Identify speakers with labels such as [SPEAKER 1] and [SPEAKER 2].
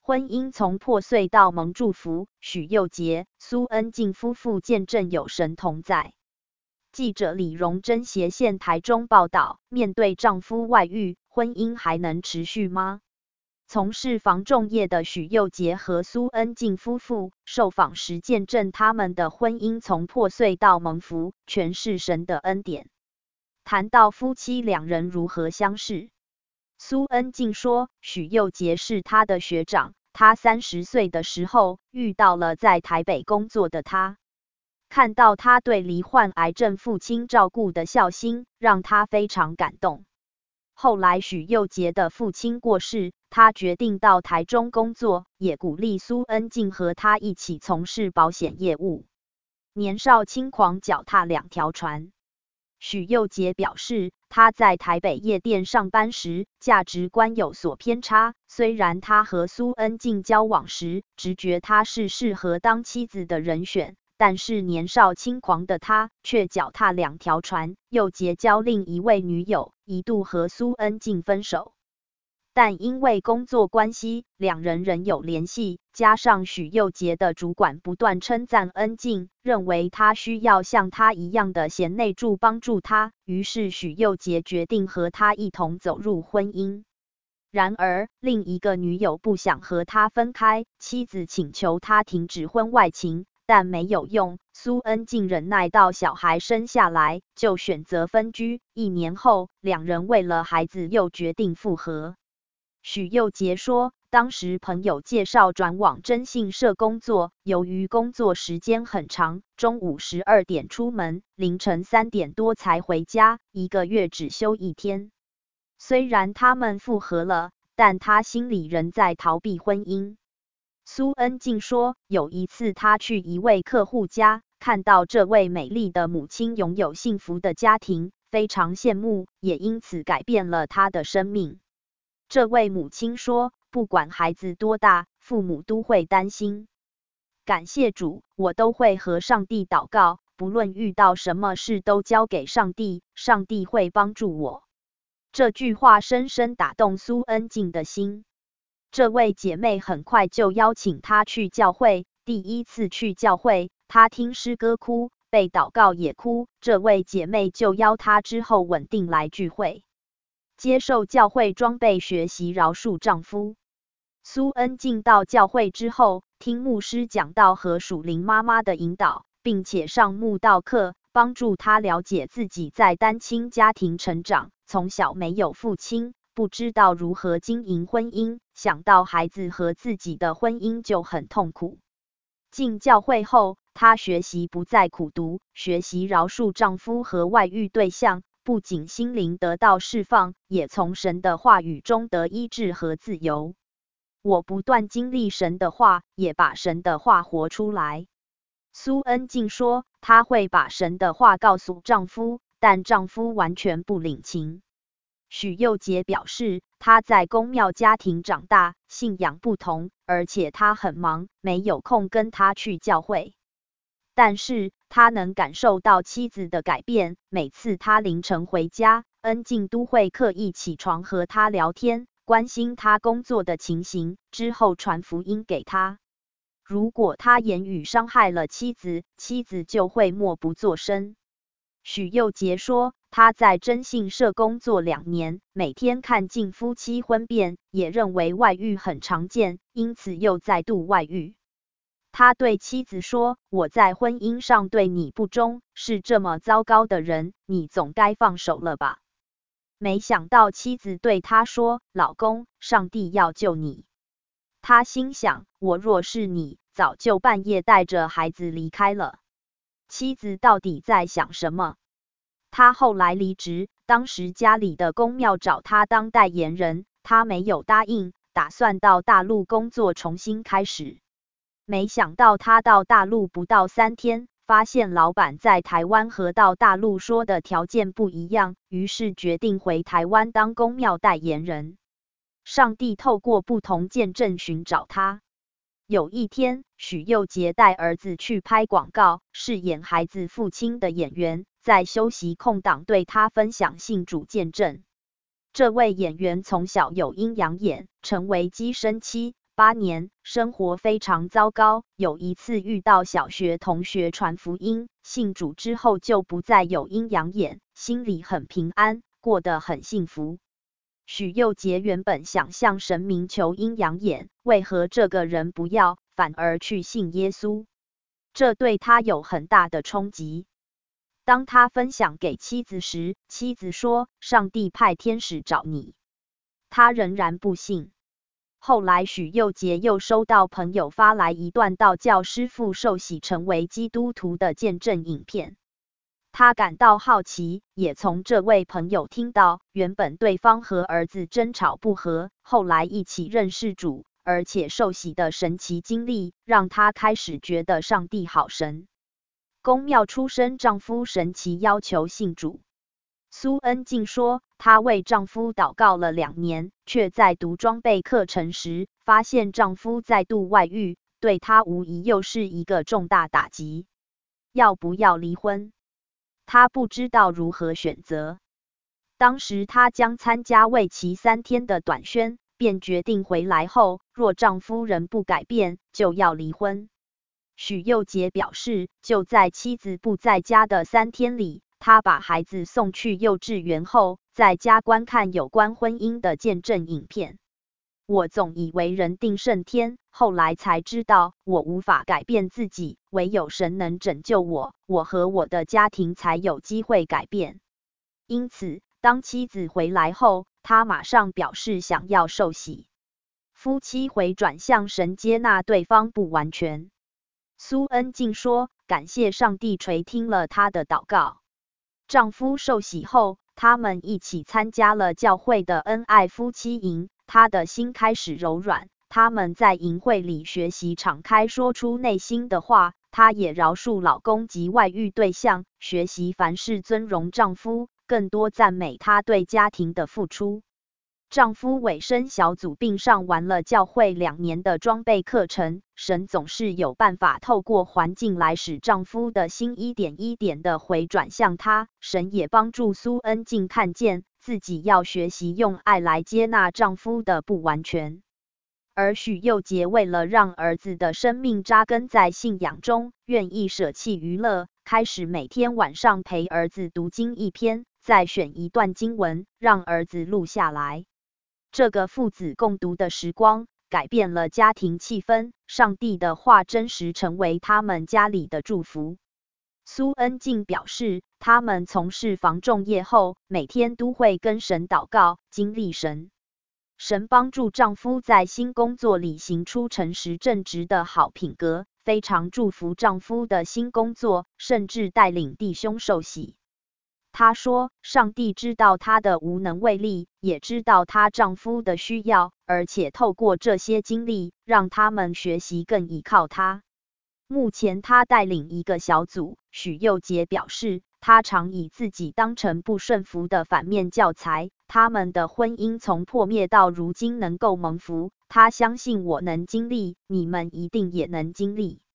[SPEAKER 1] 婚姻从破碎到蒙祝福，许佑杰、苏恩静夫妇见证有神同在。记者李荣珍斜线台中报道，面对丈夫外遇，婚姻还能持续吗？从事房仲业的许佑杰和苏恩静夫妇受访时见证他们的婚姻从破碎到蒙福，全是神的恩典。谈到夫妻两人如何相识，苏恩静说，许佑杰是他的学长，他30岁的时候遇到了在台北工作的他，看到他对罹患癌症父亲照顾的孝心，让他非常感动。后来许佑杰的父亲过世，他决定到台中工作，也鼓励苏恩静和他一起从事保险业务。年少轻狂，脚踏两条船。许佑杰表示，他在台北夜店上班时，价值观有所偏差。虽然他和苏恩静交往时，直觉他是适合当妻子的人选，但是年少轻狂的他却脚踏两条船，又结交另一位女友，一度和苏恩静分手。但因为工作关系，两人仍有联系，加上许佑杰的主管不断称赞恩静，认为他需要像他一样的贤内助帮助他，于是许佑杰决定和他一同走入婚姻。然而，另一个女友不想和他分开，妻子请求他停止婚外情，但没有用，苏恩静忍耐到小孩生下来，就选择分居。1年后，两人为了孩子又决定复合。许佑杰说，当时朋友介绍转往征信社工作，由于工作时间很长，中午12点出门，凌晨3点多才回家，1个月只休1天。虽然他们复合了，但他心里仍在逃避婚姻。苏恩静说，有一次他去一位客户家，看到这位美丽的母亲拥有幸福的家庭，非常羡慕，也因此改变了他的生命。这位母亲说，不管孩子多大，父母都会担心。感谢主，我都会和上帝祷告，不论遇到什么事都交给上帝，上帝会帮助我。这句话深深打动苏恩静的心。这位姐妹很快就邀请她去教会，第一次去教会，她听诗歌哭，被祷告也哭，这位姐妹就邀她之后稳定来聚会。接受教会装备学习饶恕丈夫。苏恩静到教会之后，听牧师讲道和属灵妈妈的引导，并且上慕道课，帮助她了解自己在单亲家庭成长，从小没有父亲，不知道如何经营婚姻，想到孩子和自己的婚姻就很痛苦。进教会后，她学习不再苦读，学习饶恕丈夫和外遇对象，不仅心灵得到释放，也从神的话语中得医治和自由。我不断经历神的话，也把神的话活出来。苏恩静说，她会把神的话告诉丈夫，但丈夫完全不领情。许佑杰表示，他在公庙家庭长大，信仰不同，而且他很忙，没有空跟他去教会。但是他能感受到妻子的改变，每次他凌晨回家，恩静都会刻意起床和他聊天，关心他工作的情形，之后传福音给他。如果他言语伤害了妻子，妻子就会默不作声。许佑杰说，他在征信社工作2年，每天看尽夫妻婚变，也认为外遇很常见，因此又再度外遇。他对妻子说，我在婚姻上对你不忠，是这么糟糕的人，你总该放手了吧。没想到妻子对他说，老公，上帝要救你。他心想，我若是你，早就半夜带着孩子离开了。妻子到底在想什么？他后来离职，当时家里的公庙找他当代言人，他没有答应，打算到大陆工作重新开始。没想到他到大陆不到3天，发现老板在台湾和到大陆说的条件不一样，于是决定回台湾当公庙代言人。上帝透过不同见证寻找他。有一天，许佑杰带儿子去拍广告，饰演孩子父亲的演员，在休息空档对他分享信主见证。这位演员从小有阴阳眼，成为寄生妻， 8年，生活非常糟糕。有一次遇到小学同学传福音，信主之后就不再有阴阳眼，心里很平安，过得很幸福。许佑杰原本想向神明求阴阳眼，为何这个人不要，反而去信耶稣？这对他有很大的冲击。当他分享给妻子时，妻子说：“上帝派天使找你。”他仍然不信。后来许佑杰又收到朋友发来一段道教师父受洗成为基督徒的见证影片。他感到好奇，也从这位朋友听到，原本对方和儿子争吵不和，后来一起认识主，而且受洗的神奇经历，让他开始觉得上帝好神。宫庙出身丈夫神奇要求信主。苏恩静说，她为丈夫祷告了2年，却在读装备课程时，发现丈夫再度外遇，对她无疑又是一个重大打击。要不要离婚？她不知道如何选择。当时她将参加为期3天的短宣，便决定回来后，若丈夫仍不改变，就要离婚。许佑杰表示，就在妻子不在家的3天里，他把孩子送去幼稚园后，在家观看有关婚姻的见证影片。我总以为人定胜天，后来才知道我无法改变自己，唯有神能拯救我，我和我的家庭才有机会改变。因此，当妻子回来后，他马上表示想要受洗。夫妻回转向神接纳对方不完全。苏恩静说，感谢上帝垂听了她的祷告。丈夫受洗后，他们一起参加了教会的恩爱夫妻营，她的心开始柔软。他们在营会里学习敞开说出内心的话，她也饶恕老公及外遇对象，学习凡事尊荣丈夫，更多赞美他对家庭的付出。丈夫委身小组并上完了教会2年的装备课程，神总是有办法透过环境来使丈夫的心一点一点的回转向他。神也帮助苏恩静看见自己要学习用爱来接纳丈夫的不完全。而许佑杰为了让儿子的生命扎根在信仰中，愿意舍弃娱乐，开始每天晚上陪儿子读经1篇，再选一段经文，让儿子录下来。这个父子共读的时光，改变了家庭气氛，上帝的话真实成为他们家里的祝福。苏恩静表示，他们从事房仲业后，每天都会跟神祷告，经历神帮助丈夫在新工作里行出诚实正直的好品格，非常祝福丈夫的新工作，甚至带领弟兄受洗。她说，上帝知道她的无能为力，也知道她丈夫的需要，而且透过这些经历，让他们学习更依靠他。目前她带领一个小组，许佑杰表示，他常以自己当成不顺服的反面教材，他们的婚姻从破灭到如今能够蒙福，他相信我能经历，你们一定也能经历。